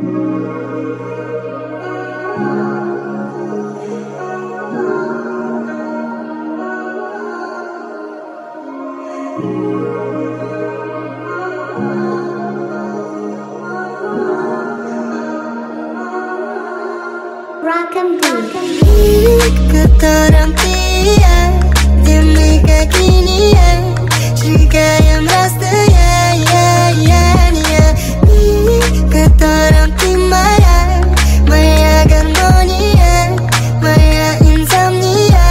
Keterampilan demi kekinian, jika yang rasanya keterampilan, maya harmonia, maya insomnia,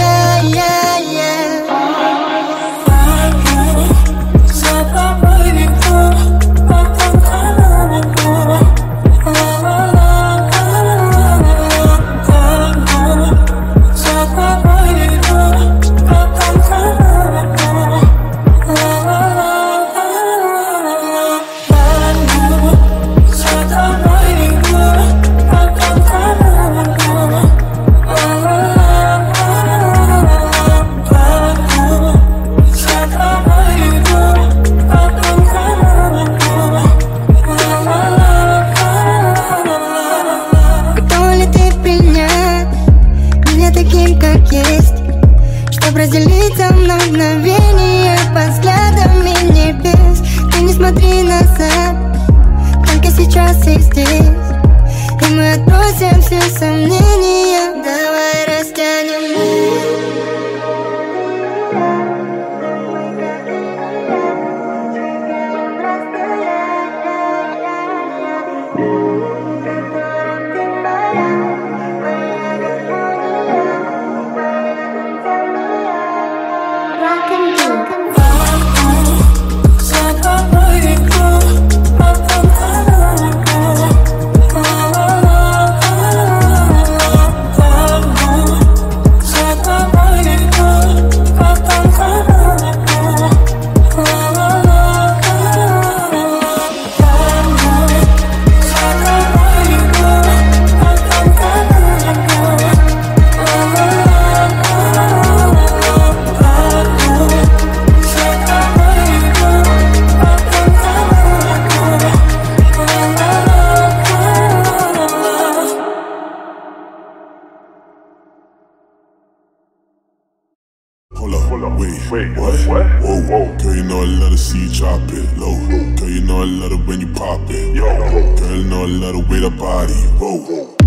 чтоб разделить со мной мгновение под взглядами небес. Ты не смотри назад, только сейчас и здесь, и мы отбросим все сомнения. Давай растянем мир. Hold up, wait, what? Whoa, girl, you know I love to see you drop it low. Girl, you know I love it when you pop it. Yo, girl, you know I love the way that body. Whoa.